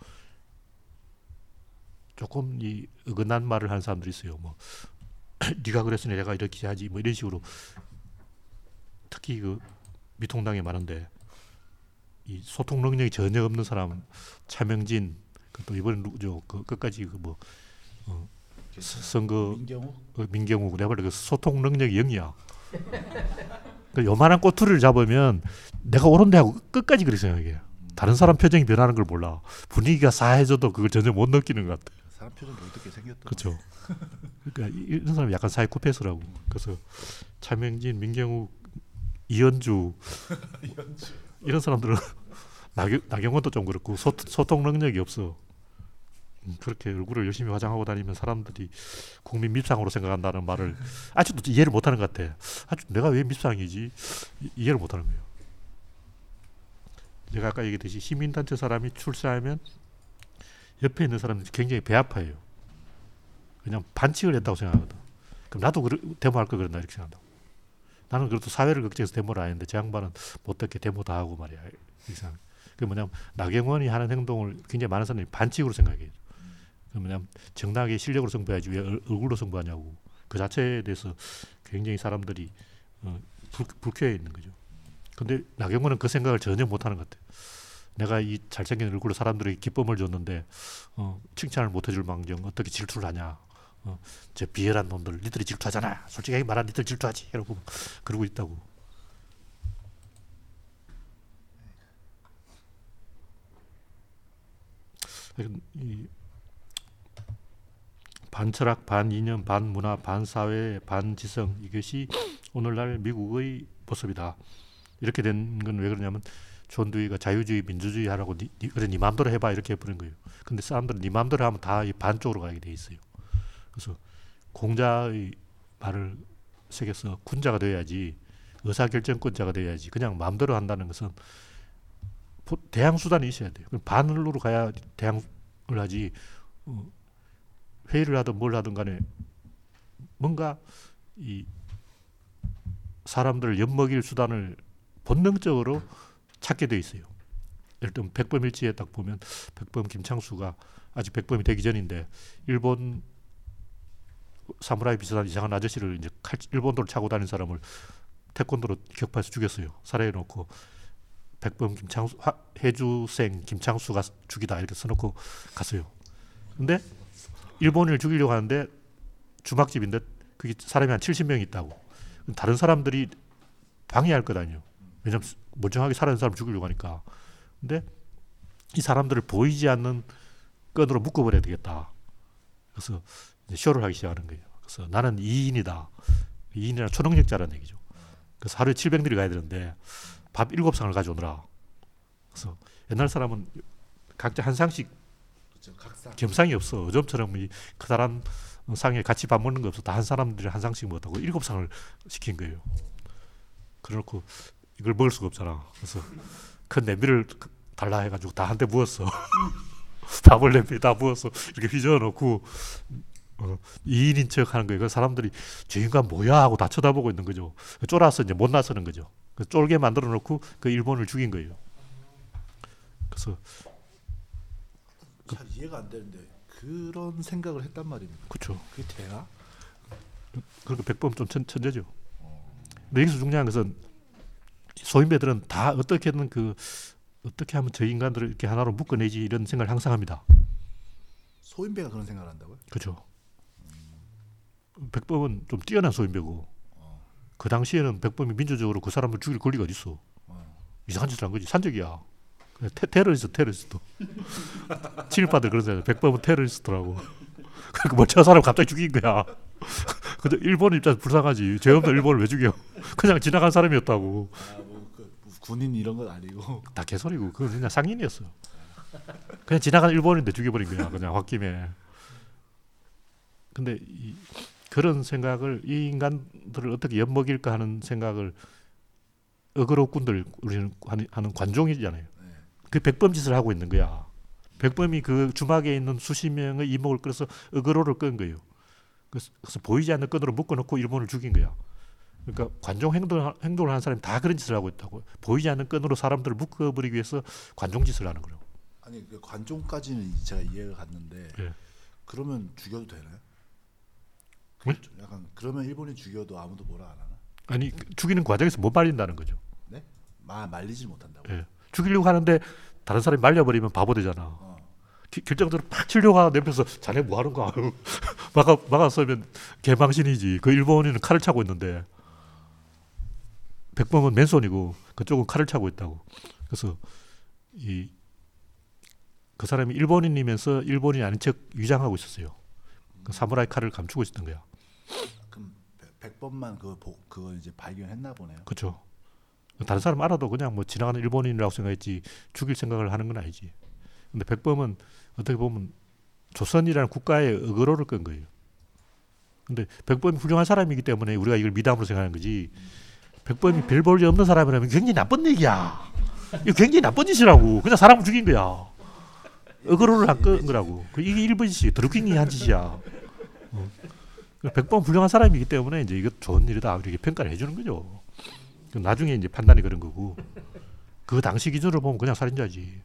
조금 이 어긋난 말을 하는 사람들이 있어요. 뭐 네가 그랬으니 내가 이렇게 하지 뭐 이런 식으로 특히 그 미통당에 많은데 이 소통 능력이 전혀 없는 사람 차명진 또 이번에 누구죠? 그 끝까지 그 뭐 어, 선거 민경욱 어, 민경욱 내가 그 소통 능력이 영이야. 그 요만한 꼬투리를 잡으면 내가 옳은데 하고 끝까지 그렇게 생각해. 다른 사람 표정이 변하는 걸 몰라. 분위기가 싸해져도 그걸 전혀 못 느끼는 것 같아. 사람 표정 어떻게 생겼던 그렇죠. 그러니까 이런 사람이 약간 사이코패스라고. 그래서 차명진, 민경욱, 이현주 이런 사람들은 나경, 나경원도 좀 그렇고 소, 소통 능력이 없어. 음, 그렇게 얼굴을 열심히 화장하고 다니면 사람들이 국민 밉상으로 생각한다는 말을 아직도 이해를 못하는 것 같아. 아직 내가 왜 밉상이지? 이, 이해를 못하는 거예요. 제가 아까 얘기했듯이 시민단체 사람이 출세하면 옆에 있는 사람들이 굉장히 배 아파해요. 그냥 반칙을 했다고 생각하거든. 그럼 나도 그러, 데모할 걸 그랬나 이렇게 생각한다고. 나는 그래도 사회를 걱정해서 데모를 안 했는데 제 양반은 못됐게 데모 다 하고 말이야. 이상. 그 뭐냐면 나경원이 하는 행동을 굉장히 많은 사람들이 반칙으로 생각해요. 그 뭐냐면 정당하게 실력으로 승부해야지 왜 얼굴로 승부하냐고. 그 자체에 대해서 굉장히 사람들이 어, 불, 불쾌해 있는 거죠. 근데 나경원은 그 생각을 전혀 못하는 것 같아요. 내가 이 잘생긴 얼굴로 사람들에게 기쁨을 줬는데 어, 칭찬을 못 해줄 망정 어떻게 질투를 하냐. 어, 저 비열한 놈들 니들이 질투하잖아. 솔직하게 말하면 니들 질투하지. 이러고 그러고 있다고. 이 반철학, 반이념, 반문화, 반사회, 반지성 이것이 오늘날 미국의 모습이다. 이렇게 된 건 왜 그러냐면 존 두이가 자유주의, 민주주의 하라고 니, 니, 그래 니 마음대로 해봐 이렇게 해버린 거예요. 근데 사람들은 니 마음대로 하면 다 이 반쪽으로 가게 돼 있어요. 그래서 공자의 말을 새겨서 군자가 돼야지 의사결정권자가 돼야지. 그냥 마음대로 한다는 것은 대항 수단이 있어야 돼요. 반으로 가야 대항을 하지. 회의를 하든 뭘 하든 간에 뭔가 이 사람들을 엿먹일 수단을 본능적으로 찾게 돼 있어요. 예를 들면 백범일지에 딱 보면 백범 김창수가 아직 백범이 되기 전인데 일본 사무라이 비슷한 이상한 아저씨를 이제 칼, 일본도로 차고 다니는 사람을 태권도로 격파해서 죽였어요. 살해해놓고 백범 김창수 화, 해주생 김창수가 죽이다 이렇게 써놓고 갔어요. 근데 일본인을 죽이려고 하는데 주막집인데 그게 사람이 한 칠십 명 있다고. 다른 사람들이 방해할 것 아니에요. 왜냐면 멀쩡하게 살아있는 사람 죽이려고 하니까. 근데 이 사람들을 보이지 않는 끈으로 묶어버려야 되겠다. 그래서 이제 쇼를 하기 시작하는 거예요. 그래서 나는 이인이다. 이인이란 초능력자라는 얘기죠. 그래서 하루에 칠백 일이 가야 되는데 밥 일곱 상을 가져오느라. 그래서 옛날 사람은 각자 한 상씩 겸상이 없어. 요즘처럼 이 커다란 상에 같이 밥 먹는 거 없어. 다 한 사람들이 한 상씩 먹었다고 일곱 상을 시킨 거예요. 그래놓고 이걸 먹을 수가 없잖아. 그래서 큰 냄비를 달라 해가지고 다 한 대 부었어. 밥을 냄비에 다 부어서 이렇게 휘저어 놓고 어, 이인인 척 하는 거예요. 그래서 사람들이 저 인간 뭐야 하고 다 쳐다보고 있는 거죠. 쫄아서 이제 못 나서는 거죠. 쫄게 만들어 놓고 그 일본을 죽인 거예요. 그래서 잘 이해가 안 되는데 그런 생각을 했단 말입니다. 그렇죠. 그게 되나? 그러니까 백범 좀 천, 천재죠. 근데 여기서 중요한 것은 소인배들은 다 어떻게든 그 어떻게 하면 저 인간들을 이렇게 하나로 묶어내지 이런 생각을 항상 합니다. 소인배가 그런 생각을 한다고요? 그렇죠. 백범은 좀 뛰어난 소인배고 어. 그 당시에는 백범이 민주적으로 그 사람을 죽일 권리가 어디 있어. 어. 이상한 짓을 한 거지. 산적이야. 테, 테러리스트 테러리스트. 친일파들 그런 사람. 백범은 테러리스트라고. 그 멀쩡한 사람 갑자기 죽인 거야. 근데 일본 입장에서 불쌍하지. 죄 없는 일본을 왜 죽여. 그냥 지나간 사람이었다고. 아, 뭐 그 군인 이런 건 아니고. 다 개소리고 그건 그냥 상인이었어. 그냥 지나간 일본인데 죽여버린 거야. 그냥 홧김에. 근데 이, 그런 생각을 이 인간들을 어떻게 엿먹일까 하는 생각을 어그로꾼들 우리는 하는 관종이잖아요. 그 백범 짓을 하고 있는 거야. 백범이 그 주막에 있는 수십 명의 이목을 끌어서 어그로를 끈 거예요. 그래서, 그래서 보이지 않는 끈으로 묶어놓고 일본을 죽인 거야. 그러니까 관종 행동, 행동을 하는 사람이 다 그런 짓을 하고 있다고. 보이지 않는 끈으로 사람들을 묶어버리기 위해서 관종 짓을 하는 거예요. 아니 그 관종까지는 제가 이해가 갔는데 네. 그러면 죽여도 되나요? 네? 약간 그러면 일본인 죽여도 아무도 뭐라 안 하나? 아니 죽이는 과정에서 못 말린다는 거죠. 네? 마, 말리질 못한다고? 네. 죽이려고 하는데 다른 사람이 말려버리면 바보 되잖아. 어. 결정적으로 팍 치려고 내면서 자네 뭐 하는 거야. 막아, 막았으면 개망신이지. 그 일본인은 칼을 차고 있는데 백범은 맨손이고 그쪽은 칼을 차고 있다고. 그래서 이 그 사람이 일본인이면서 일본인이 아닌 척 위장하고 있었어요. 그 사무라이 칼을 감추고 있었던 거야. 그럼 백범만 그거 보, 그거 이제 발견했나 보네요. 그렇죠. 다른 사람 알아도 그냥 뭐 지나가는 일본인이라고 생각했지 죽일 생각을 하는 건 아니지. 근데 백범은 어떻게 보면 조선이라는 국가의 어그로를 끈 거예요. 근데 백범이 훌륭한 사람이기 때문에 우리가 이걸 미담으로 생각하는 거지. 백범이 별 볼 일 없는 사람이라면 굉장히 나쁜 얘기야. 이거 굉장히 나쁜 짓이라고. 그냥 사람을 죽인 거야. 어그로를 한 거라고. 이게 일본 짓이 드루킹이 한 짓이야. 어. 백범 훌륭한 사람이기 때문에 이제 이거 좋은 일이다 이렇게 평가를 해주는 거죠. 나중에 이제 판단이 그런 거고. 그 당시 기준으로 보면 그냥 살인자지.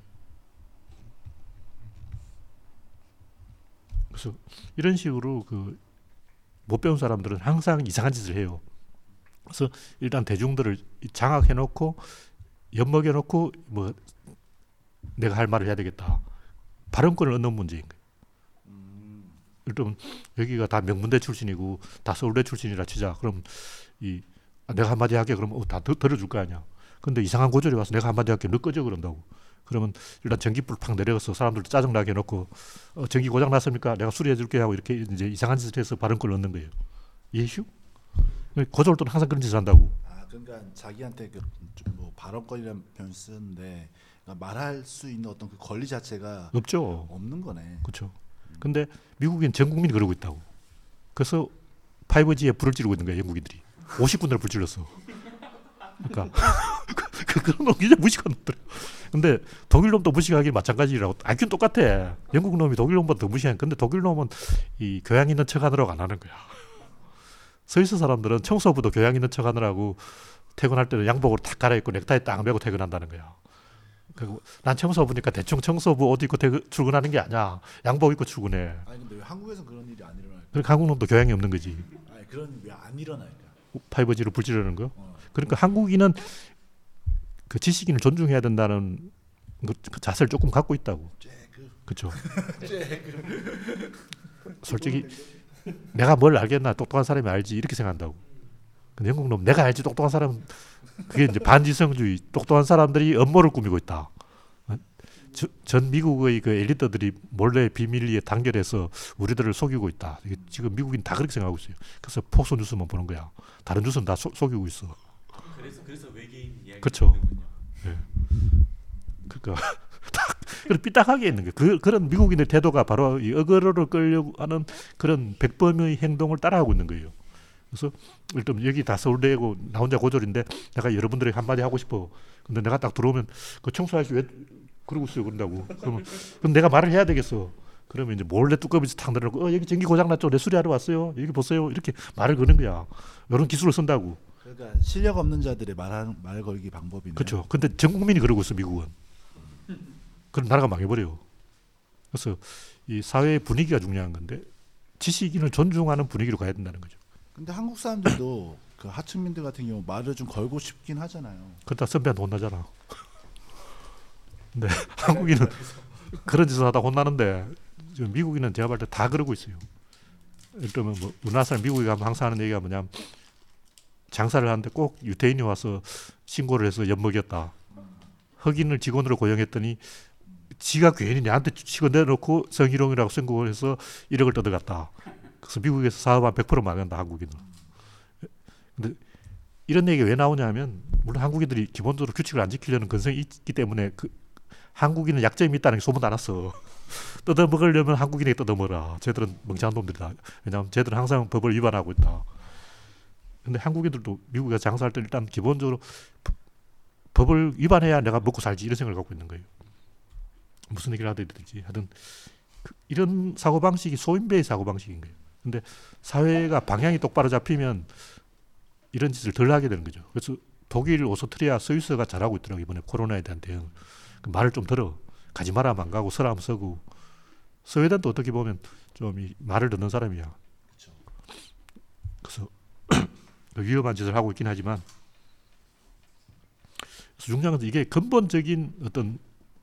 그래서 이런 식으로 그 못 배운 사람들은 항상 이상한 짓을 해요. 그래서 일단 대중들을 장악해놓고 엿먹여놓고 뭐 내가 할 말을 해야 되겠다. 발언권을 얻는 문제인 거예요. 음. 일단 여기가 다 명문대 출신이고 다 서울대 출신이라 치자. 그럼 이 아, 내가 한마디 할게. 그러면 어, 다 더, 들어줄 거 아니야. 근데 이상한 고졸이 와서 내가 한마디 할게. 너 꺼져 그런다고. 그러면 일단 전기불 팍 내려가서 사람들 짜증나게 해놓고 어, 전기 고장 났습니까? 내가 수리해 줄게 하고 이렇게 이제 이상한 짓을 해서 발언권을 얻는 거예요. 이해슈? 고졸들은 항상 그런 짓을 한다고. 아 그러니까 자기한테 그 뭐 발언권이라는 표현 쓰는데 그러니까 말할 수 있는 어떤 그 권리 자체가 없죠. 없는 거네. 그렇죠. 근데 미국인 전 국민이 그러고 있다고. 그래서 파이브지에 불을 지르고 있는 거예요. 영국인들이. 오십 군데를 불 질렀어. 그러니까 그, 그런 놈 굉장히 무식한 놈들. 근데 독일 놈도 무식하기 마찬가지라고. 아이큐는 똑같아. 영국 놈이 독일 놈보다 더 무식한. 근데 독일 놈은 이 교양 있는 척하느라고 안 하는 거야. 스위스 사람들은 청소부도 교양 있는 척하느라고 퇴근할 때는 양복으로 탁 갈아입고 넥타이 딱 메고 퇴근한다는 거야. 그리고 난 청소부니까 대충 청소부 옷 입고 퇴근, 출근하는 게 아니야. 양복 입고 출근해. 아니 근데 왜 한국에서 그런 일이 안 일어날까? 그러니까 한국 놈도 교양이 없는 거지. 아니 그런 왜 안 일어날까? 파이버지로 불지르는 거. 어. 그러니까 한국인은 그 지식인을 존중해야 된다는 그 자세를 조금 갖고 있다고. 그렇죠. 솔직히 내가 뭘 알겠나, 똑똑한 사람이 알지 이렇게 생각한다고. 근데 영국 놈 내가 알지 똑똑한 사람은 그게 이제 반지성주의. 똑똑한 사람들이 음모를 꾸미고 있다. 저, 전 미국의 그 엘리트들이 몰래 비밀리에 단결해서 우리들을 속이고 있다. 이게 지금 미국인 다 그렇게 생각하고 있어요. 그래서 폭소 뉴스만 보는 거야. 다른 뉴스는 다 소, 속이고 있어. 그래서 그래서 외계인 이야기. 그렇죠. 예. 그러니까 딱 삐딱하게 있는 게 그 그런 미국인의 태도가 바로 이 어그로를 끌려고 하는 그런 백범의 행동을 따라하고 있는 거예요. 그래서 일단 여기 다 서울대고 나 혼자 고졸인데 내가 여러분들에게 한마디 하고 싶어. 근데 내가 딱 들어오면 그 청소 아저씨 왜 그러고 있어요 그런다고. 그러면 그럼 내가 말을 해야 되겠어. 그러면 이제 몰래 뚜껑에서 탁 내려놓고 어 여기 전기 고장 났죠. 내 수리하러 왔어요. 여기 보세요. 이렇게 말을 거는 거야. 이런 기술을 쓴다고. 그러니까 실력 없는 자들의 말하는 말 걸기 방법이네. 그렇죠. 근데 전 국민이 그러고 있어 미국은. 그럼 나라가 망해버려요. 그래서 이 사회의 분위기가 중요한 건데 지식인을 존중하는 분위기로 가야 된다는 거죠. 근데 한국 사람들도 그 하층민들 같은 경우 말을 좀 걸고 싶긴 하잖아요. 그러다 선배한테 혼나잖아. 근데 한국인은 그런 짓을 하다 혼나는데 지금 미국인은 제가 볼 때 다 그러고 있어요. 예를 들면 뭐 우리나라 사람 미국에 가면 항상 하는 얘기가 뭐냐면 장사를 하는데 꼭 유태인이 와서 신고를 해서 엿먹였다. 흑인을 직원으로 고용했더니 지가 괜히 내한테 치고 내놓고 성희롱이라고 선고를 해서 일억을 뜯어갔다. 그래서 미국에서 사업 한 백 퍼센트 망한다 한국인은. 근데 이런 얘기가 왜 나오냐면 물론 한국인들이 기본적으로 규칙을 안 지키려는 근성이 있기 때문에 그 한국인은 약점이 있다는 게 소문 안 났어. 뜯어먹으려면 한국인에게 뜯어먹어라. 쟤들은 멍청한 놈들이다. 왜냐하면 쟤들은 항상 법을 위반하고 있다. 근데 한국인들도 미국에 장사할 때 일단 기본적으로 법을 위반해야 내가 먹고 살지 이런 생각을 갖고 있는 거예요. 무슨 얘기를 하든 되지. 하여튼 그 이런 사고방식이 소인배의 사고방식인 거예요. 근데 사회가 방향이 똑바로 잡히면 이런 짓을 덜 하게 되는 거죠. 그래서 독일, 오스트리아, 스위스가 잘하고 있더라고요. 이번에 코로나에 대한 대응. 그 말을 좀 들어. 가지 마라 안 가고 서라 하면 서고. 스웨덴도 어떻게 보면 좀 이 말을 듣는 사람이야. 그래서 위험한 짓을 하고 있긴 하지만 중요한 건 이게 근본적인 어떤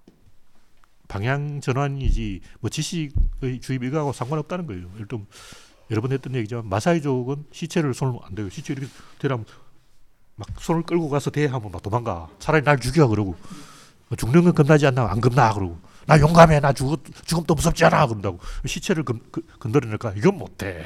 방향 전환이지 뭐 지식의 주입 이거하고 상관없다는 거예요. 예를 들면 여러 번 했던 얘기지만 마사이족은 시체를 손을 안 대요. 시체 이렇게 대라면 막 손을 끌고 가서 대하면 막 도망가. 차라리 날 죽여 그러고 죽는 건 겁나지 않나 안 겁나 그러고 나 용감해 나 죽, 죽음도 무섭지 않아 그런다고 시체를 건, 그, 건드리니까 이건 못해.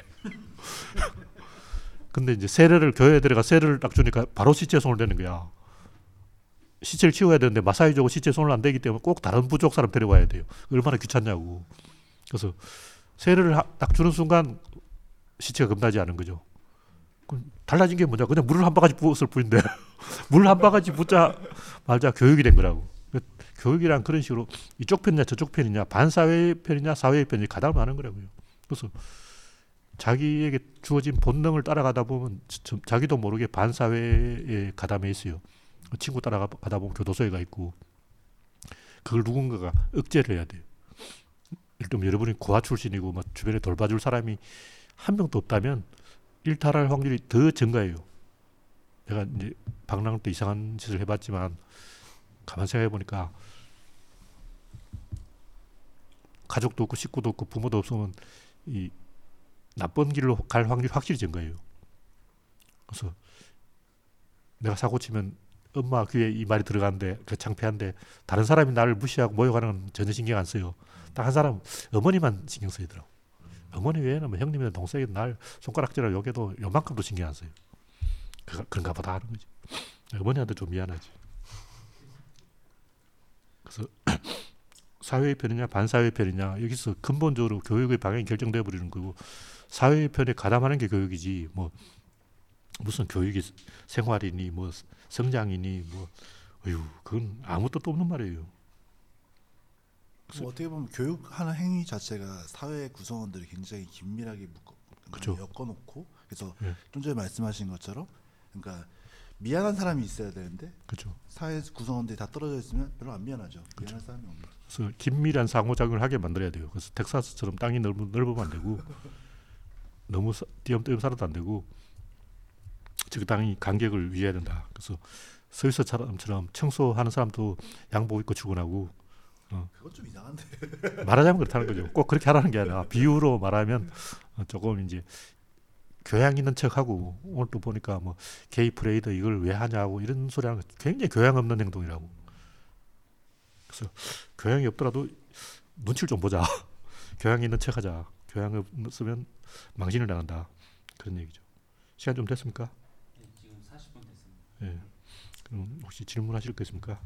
근데 이제 세례를 교회에 들어가 세례를 딱 주니까 바로 시체에 손을 대는 거야. 시체를 치워야 되는데 마사이족은 시체에 손을 안 대기 때문에 꼭 다른 부족 사람 데려와야 돼요. 얼마나 귀찮냐고. 그래서 세례를 딱 주는 순간 시체가 겁나지 않은 거죠. 그럼 달라진 게 뭐냐? 그냥 물을 한 바가지 부었을 뿐인데 물을 한 바가지 붓자 말자 교육이 된 거라고. 교육이란 그런 식으로 이쪽 편이냐 저쪽 편이냐 반사회의 편이냐 사회의 편이 가담을 하는 거라고요. 그래서 자기에게 주어진 본능을 따라가다 보면 자기도 모르게 반사회에 가담해 있어요. 친구 따라가다 보면 교도소에 가 있고 그걸 누군가가 억제를 해야 돼요. 일단 여러분이 고아 출신이고 막 주변에 돌봐줄 사람이 한 명도 없다면 일탈할 확률이 더 증가해요. 내가 이제 방랑을 때 이상한 짓을 해봤지만 가만 생각해 보니까 가족도 없고 식구도 없고 부모도 없으면 이 나쁜 길로 갈 확률이 확실히 증가해요. 그래서 내가 사고 치면 엄마 귀에 이 말이 들어가는데 그 창피한데 다른 사람이 나를 무시하고 모욕하는 건 전혀 신경 안 써요. 딱 한 사람 어머니만 신경 쓰이더라고. 어머니 외에는 뭐 형님이나 동생이 날 손가락질하고 욕해도 요만큼도 신경 안 써요. 그, 그런가 보다 하는 거지. 어머니한테 좀 미안하지. 그래서 사회의 편이냐 반사회의 편이냐 여기서 근본적으로 교육의 방향이 결정되어 버리는 거고 사회의 편에 가담하는 게 교육이지 뭐 무슨 교육이 생활이니 뭐 성장이니 뭐 어휴 그건 아무 뜻도 없는 말이에요. 뭐 어떻게 보면 교육하는 행위 자체가 사회 구성원들이 굉장히 긴밀하게 묶어 그쵸. 엮어놓고 그래서 예. 좀 전에 말씀하신 것처럼 그러니까 미안한 사람이 있어야 되는데 그렇죠. 사회 구성원들이 다 떨어져 있으면 별로 안 미안하죠. 미안한 사람이 없는. 그래서 긴밀한 상호작용을 하게 만들어야 돼요. 그래서 텍사스처럼 땅이 넓, 넓으면 안 되고 너무 사, 띄엄띄엄 살아도 안 되고 그 땅이 간격을 유지해야 된다. 그래서 서울서처럼 청소하는 사람도 양복 입고 출근하고 어. 그건 좀 이상한데. 말하자면 그렇다는 거죠. 꼭 그렇게 하라는 게 아니라 비유로 말하면 조금 이제 교양 있는 척하고 오늘 또 보니까 뭐 게이 프레이드 이걸 왜 하냐고 이런 소리 하는 거 굉장히 교양 없는 행동이라고. 그래서 교양이 없더라도 눈치를 좀 보자. 교양 있는 척하자. 교양 없으면 망신을 당한다. 그런 얘기죠. 시간 좀 됐습니까? 네, 지금 사십 분 됐습니다. 예. 그럼 혹시 질문하실 거 있습니까?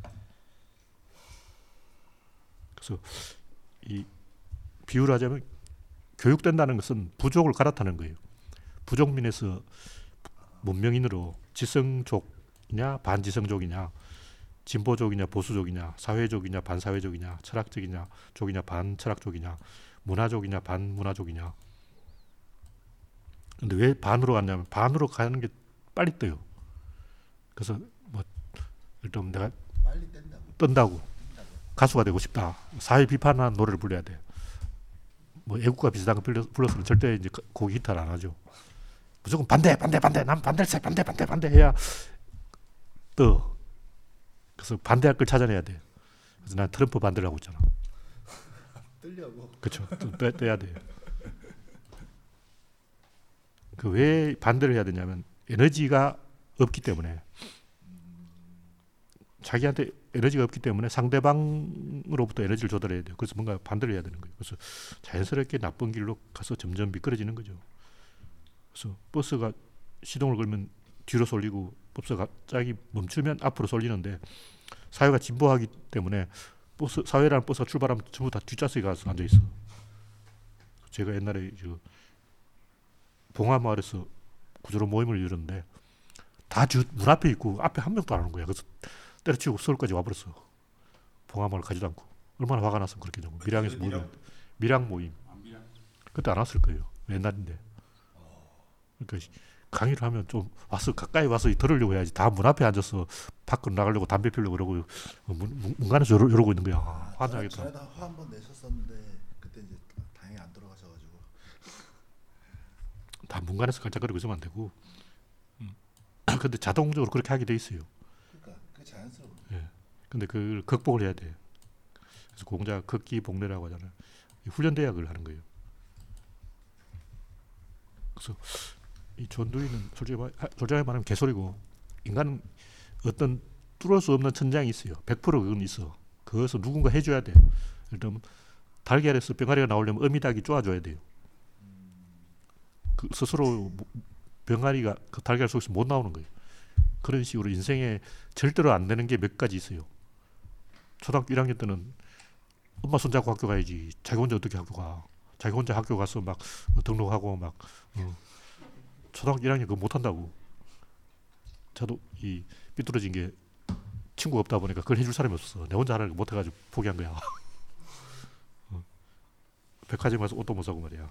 그래서 이 비유를 하자면 교육된다는 것은 부족을 갈아타는 거예요. 부족민에서 문명인으로 지성족이냐 반지성족이냐 진보족이냐 보수족이냐 사회족이냐 반사회족이냐 철학적이냐 족이냐 반철학족이냐 문화족이냐 반문화족이냐. 근데 왜 반으로 갔냐면 반으로 가는 게 빨리 떠요. 그래서 뭐 일단 내가 빨리 뗀다고. 뜬다고 가수가 되고 싶다. 사회 비판한 노래를 불러야 돼. 뭐 애국가 비슷한 거 불러, 불렀으면 절대 이제 곡 히트를 안 하죠. 무조건 반대, 반대, 반대, 난 반대세, 반대, 반대, 반대 해야 떠. 그래서 반대할 걸 찾아내야 돼. 그래서 난 트럼프 반대를 하고 있잖아. 뜨려고. 그렇죠. 떠, 떠야 돼. 그 왜 반대를 해야 되냐면 에너지가 없기 때문에. 자기한테 에너지가 없기 때문에 상대방으로부터 에너지를 조달해야 돼요. 그래서 뭔가 반대를 해야 되는 거예요. 그래서 자연스럽게 나쁜 길로 가서 점점 미끄러지는 거죠. 그래서 버스가 시동을 걸면 뒤로 쏠리고 버스가 갑자기 멈추면 앞으로 쏠리는데 사회가 진보하기 때문에 버스, 사회라는 버스가 출발하면 전부 다 뒷좌석에 가서 앉아있어. 제가 옛날에 저 봉화마을에서 구조로 모임을 열었는데 다 문 앞에 있고 앞에 한 명도 안 오는 거야. 그래서 때려치우고 서울까지 와버렸어. 봉화마을 가지도 않고. 얼마나 화가 났으면 그렇게 되고. 밀양에서 모임. 밀양 모임. 그때 안 왔을 거예요. 옛날인데. 그러니까 강의를 하면 좀 와서 가까이 와서 들으려고 해야지. 다 문 앞에 앉아서 밖으로 나가려고 담배 피우려고 그러고 문, 문간에서 이러, 이러고 있는 거야. 아, 화나겠다. 전에도 화 한 번 내셨었는데 그때 이제 다행히 안 돌아가셔가지고. 다 문간에서 깔짝거리고 있으면 안 되고. 음. 근데 자동적으로 그렇게 하게 돼 있어요. 그러니까 그게 자연스러워. 예. 근데 그걸 극복을 해야 돼. 그래서 공자 극기복례라고 하잖아요. 훈련돼야 그걸 하는 거예요. 그래서 이 존두이는 솔직히, 말, 솔직히 말하면 개소리고 인간은 어떤 뚫을 수 없는 천장이 있어요. 백 퍼센트 그건 있어. 그것을 누군가 해줘야 돼. 일단 달걀에서 병아리가 나오려면 어미닭이 쪼아줘야 돼요. 그 스스로 병아리가 그 달걀 속에서 못 나오는 거예요. 그런 식으로 인생에 절대로 안 되는 게 몇 가지 있어요. 초등학교 일 학년 때는 엄마 손잡고 학교 가야지. 자기 혼자 어떻게 학교 가. 자기 혼자 학교 가서 막 등록하고 막 어. 초등학교 일 학년 그거 못한다고. 저도 이 삐뚤어진 게 친구가 없다 보니까 그걸 해줄 사람이 없었어. 내 혼자 하라고 못해가지고 포기한 거야. 어. 백화점 가서 옷도 못 사고 말이야.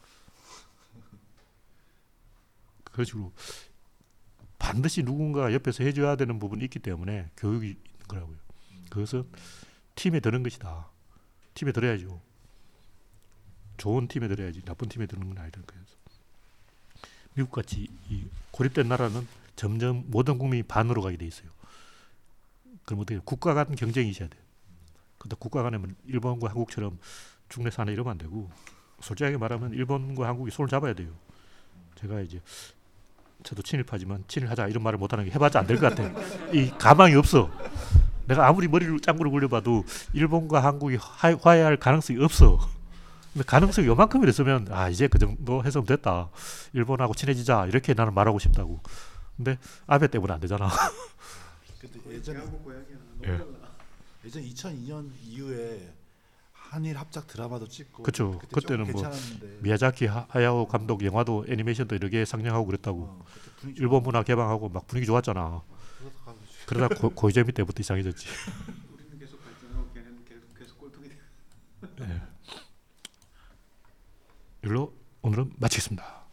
그런 식으로 반드시 누군가 옆에서 해줘야 되는 부분이 있기 때문에 교육이 있는 거라고요. 그것은 팀에 드는 것이다. 팀에 들어야죠. 좋은 팀에 들어야지 나쁜 팀에 드는 건 아니라는 거예요. 미국같이 이 고립된 나라는 점점 모든 국민이 반으로 가게 돼 있어요. 그럼 어떻게 국가 간 경쟁이 있어야 돼요. 근데 국가 간에 일본과 한국처럼 중내 사내 이러면 안 되고 솔직하게 말하면 일본과 한국이 손을 잡아야 돼요. 제가 이제 저도 친일파지만 친일하자 이런 말을 못하는 게 해봤자 안 될 것 같아요. 이 가망이 없어. 내가 아무리 머리를 짱구를 굴려봐도 일본과 한국이 화, 화해할 가능성이 없어. 근데 가능성이 요만큼이라 있으면 아 이제 그 정도 해서 됐다. 일본하고 친해지자 이렇게 나는 말하고 싶다고. 근데 아베 때문에 안 되잖아. 그때 예전에 예. 예전 이천이 년 이후에 한일 합작 드라마도 찍고. 그쵸. 그때 그때는 조금 뭐 괜찮았는데. 미야자키 하- 하야오 감독 영화도 애니메이션도 여러 개 상영하고 그랬다고. 어, 그때 분위기 일본 문화 개방하고 막 분위기 좋았잖아. 좋아서 가서 그러다 고, 고이재미 때부터 이상해졌지. 우리는 계속 발전하고 걔는 계속 계속 꼴통이 돼. 이걸로 오늘은 마치겠습니다.